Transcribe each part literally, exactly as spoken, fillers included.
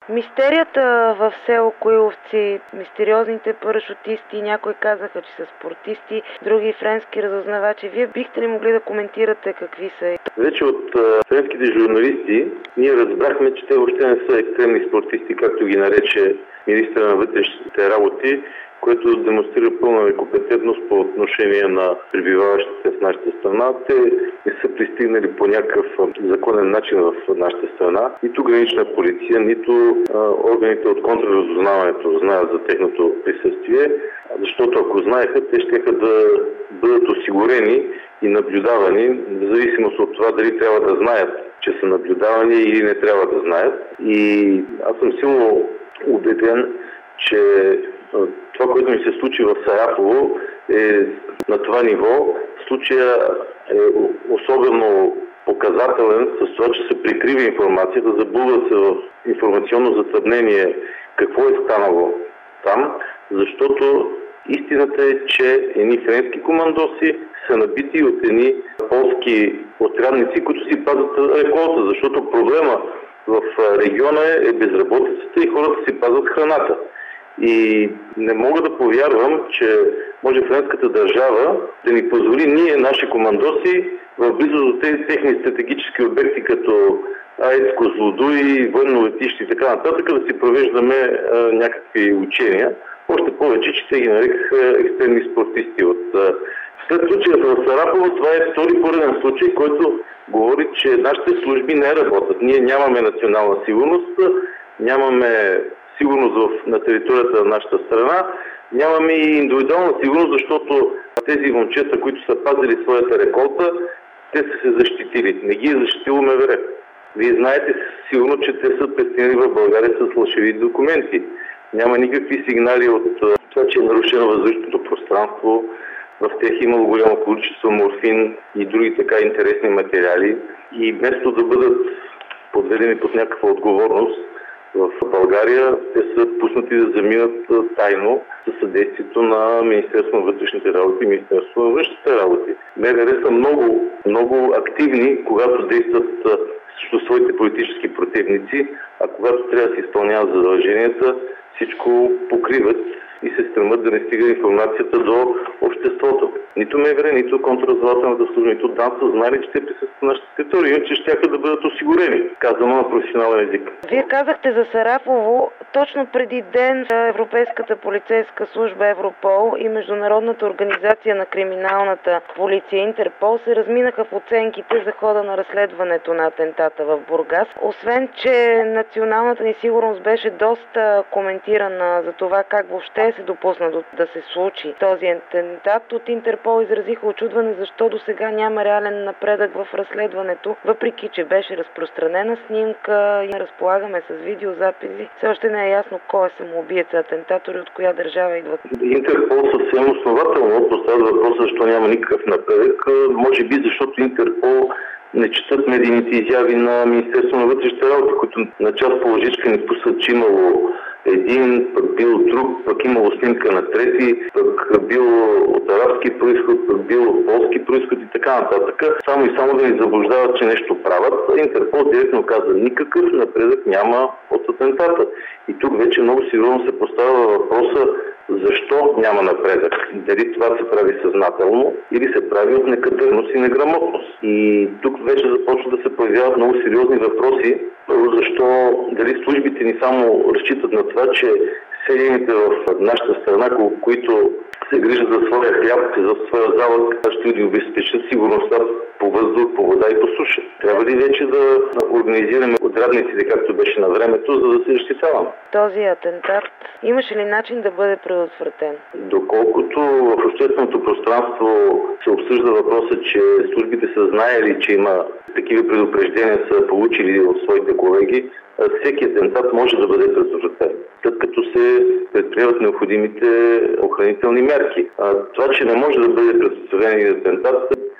Мистерията в село Коиловци, мистериозните парашутисти, някои казаха, че са спортисти, други френски разузнавачи. Вие бихте ли могли да коментирате какви са? Вече от а, френските журналисти ние разбрахме, че те въобще не са екстремни спортисти, както ги нарече министър на вътрешните работи, което демонстрира пълна некомпетентност по отношение на пребиваващите в нашата страна. Те не са пристигнали по някакъв законен начин в нашата страна. Нито гранична полиция, нито а, органите от контрразузнаването знаят за техното присъствие, защото ако знаеха, те щеха да бъдат осигурени и наблюдавани, в зависимост от това дали трябва да знаят, че са наблюдавани или не трябва да знаят. И аз съм силно убеден, че това, което ми се случи в Сарафово, е на това ниво. Случая е особено показателен с това, че се прикрива информацията, забулва се в информационно затруднение какво е станало там, защото истината е, че едни френски командоси са набити от едни полски отрядници, които си пазят реколта, защото проблема в региона е безработицата и хората си пазват храната. И не мога да повярвам, че може френската държава да ни позволи ние, наши командоси, в близо до тези техни стратегически обекти, като АЕЦ Козлодуй, военно летище и така нататък, да си провеждаме а, някакви учения. Още повече, че те ги нарекаха екстремни спортисти. От, а, след случая в Сарафово, това е втори пореден случай, който говори, че нашите служби не работят. Ние нямаме национална сигурност, нямаме сигурност в, на територията на нашата страна. Нямаме и индивидуална сигурност, защото тези момчета, които са пазили своята реколта, те са се защитили. Не ги е защитило МВР. Вие знаете сигурно, че те са пристигнали в България с фалшиви документи. Няма никакви сигнали от това, че е нарушено въздушното пространство. В тях е имало голямо количество морфин и други така интересни материали. И вместо да бъдат подведени под някаква отговорност, в България те са пуснати да заминат тайно със съдействието на Министерството на вътрешните работи и Министерството на външните работи. МВР са много, много активни, когато действат срещу своите политически противници, а когато трябва да се изпълняват задълженията, всичко покриват и се стремат да не стига информацията до обществото. Нито МВР, нито контрразузнавателната служба, нито ДАНС са знали, че те присъстват на нашата територия, че щяха да бъдат осигурени, казано на професионален език. Вие казахте за Сарафово, точно преди ден Европейската полицейска служба Европол и Международната организация на криминалната полиция Интерпол се разминаха в оценките за хода на разследването на атентата в Бургас. Освен, че националната ни сигурност беше доста коментирана за това как въобще се допусна да се случи този атентат, от Интерпол изразиха очудване защо до сега няма реален напредък в разследването, въпреки че беше разпространена снимка и разполагаме с видеозаписи. Все още не е ясно кой е самоубиеца, атентатори от коя държава идват. Интерпол съвсем основателно поставя въпроса защо няма никакъв напредък. Може би защото Интерпол не четат медийните изяви на Министерството на вътрешните работи, които на част по лъжичка ни пускат, че имало един, пък бил друг, пък имало снимка на трети, пък бил от арабски произход, пък бил от полски произход и така нататък. Само и само да ни заблуждават, че нещо правят. Интерпол директно каза, никакъв напредък няма от атентата. И тук вече много сериозно се поставя въпроса защо няма напредък. Дали това се прави съзнателно или се прави от некадърност и неграмотност. И тук вече започва да се появяват много сериозни въпроси. Първо, защо дали службите ни само разчитат на това, че селените в нашата страна, които се грижат за своя хляб, за своя залък, ще ги обезпечат сигурността по въздух, по вода и по суша. Трябва ли вече да организираме отрядниците, както беше на времето, за да се защитаваме? Този атентат имаше ли начин да бъде предотвратен? Доколкото в общественото пространство се обсъжда въпроса, че службите са знаели, че има такива предупреждения, са получили от своите колеги, всеки атентат може да бъде предотвратен, след като се предприемат необходимите охранителни мерки. А това, че не може да бъде предотвратен атентат,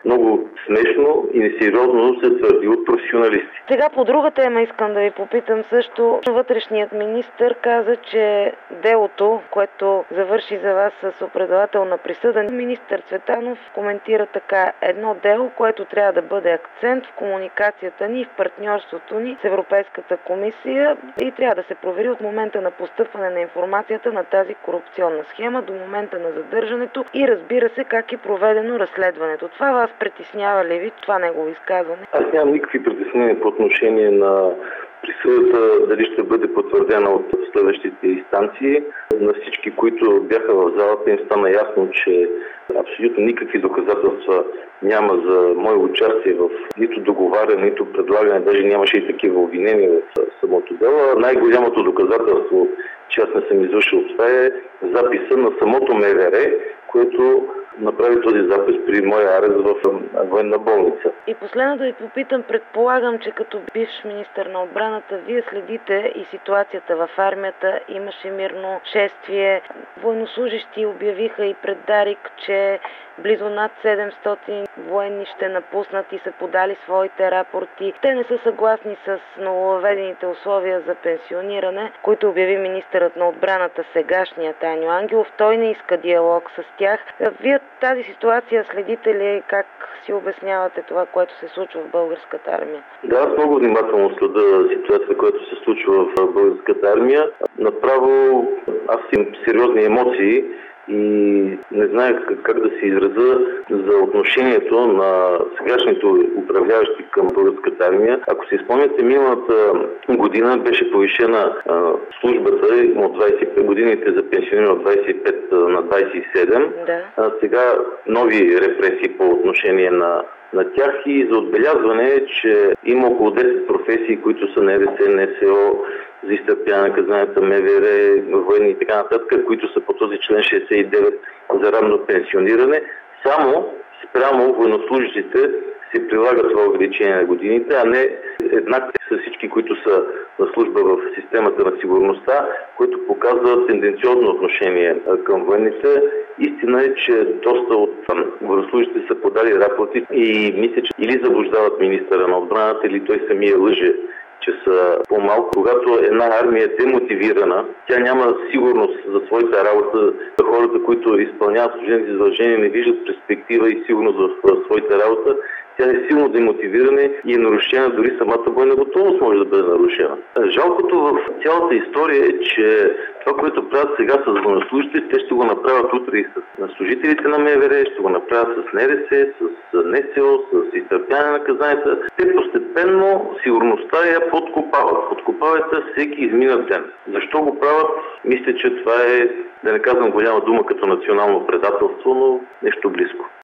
много смешно и несериозно се твърди от професионалисти. Сега по друга тема искам да ви попитам също. Вътрешният министър каза, че делото, което завърши за вас с оправдателна присъда, министър Цветанов коментира така: едно дело, което трябва да бъде акцент в комуникацията ни и в партньорството ни с Европейската комисия и трябва да се провери от момента на постъпване на информацията на тази корупционна схема до момента на задържането и разбира се как е проведено разследването. Това вас притеснява ли ви, това негово изказване? Аз нямам никакви притеснения по отношение на присъдата, дали ще бъде потвърдена от следващите инстанции. На всички, които бяха в залата, им стана ясно, че абсолютно никакви доказателства няма за мое участие в нито договаряне, нито предлагане, даже нямаше и такива обвинения в самото дело. Най-голямото доказателство, че аз не съм извършил това, е записа на самото МВР, което направи този запис при моя арест в военна болница. И последно да ви попитам, предполагам, че като бивш министър на отбраната, вие следите и ситуацията в армията. Имаше мирно шествие. Военнослужещи обявиха и пред Дарик, че близо над седемстотин военни ще напуснат и са подали своите рапорти. Те не са съгласни с нововведените условия за пенсиониране, които обяви министърът на отбраната, сегашният Аню Ангелов. Той не иска диалог с тях. Вие тази ситуация следите ли? Как си обяснявате това, което се случва в българската армия? Да, аз много внимателно следя ситуацията, която се случва в българската армия. Направо аз имам сериозни емоции и не знае как, как да се изразя за отношението на сегашните управляващи към българската армия. Ако си спомняте, миналата година беше повишена а, службата от двадесет и пет годините за пенсиониране от двадесет и пет на двадесет и седем. Да. А, сега нови репресии по отношение на на тях и за отбелязване е, че има около десет професии, които са на НСС, НСО, за изтърпяване на наказанията, МВР, военни и така нататък, които са по този член шейсет и девет за ранно пенсиониране. Само спрямо военнослужащите се прилага това увеличение на годините, а не еднакви с всички, които са на служба в системата на сигурността, което показва тенденциозно отношение към военните. Истина е, че доста от военнослужащите са подали рапорти и мисля, че или заблуждават министъра на отбраната, или той самия лъже, че са по-малко. Когато една армия е демотивирана, тя няма сигурност за своята работа. Хората, които изпълняват служебните задължения, не виждат перспектива и сигурност в своята работа. Тя е силно демотивирана и е нарушена, дори самата бойна готовност може да бъде нарушена. Жалкото в цялата история е, че това, което правят сега с военнослужащите, те ще го направят утре и с служителите на МВР, ще го направят с НРС, с НСО, с изтърпяване на наказанията. Те постепенно сигурността я подкопават. Подкопават всеки изминат ден. Защо го правят? Мисля, че това е, да не казвам голяма дума като национално предателство, но нещо близко.